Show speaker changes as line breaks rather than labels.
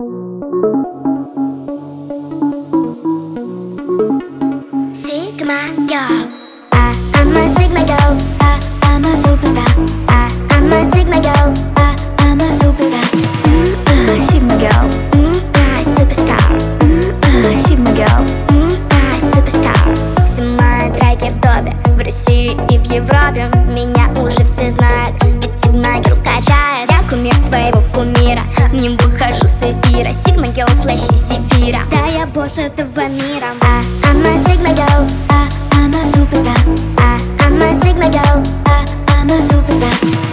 Sigma girl, I'm a Sigma girl, I'm a superstar. I'm a Sigma girl, I'm a superstar. Sigma girl, superstar. Sigma girl, superstar. Все мои треки в топе, в России и в Европе. Меня уже все знают, ведь Sigma girl качает. Я кумир твоего кумира, не выхожу с эфира. Sigma girl слэш из эфира, да я босс этого мира. I'm a Sigma girl, I'm a superstar. I'm a Sigma girl, I'm a superstar.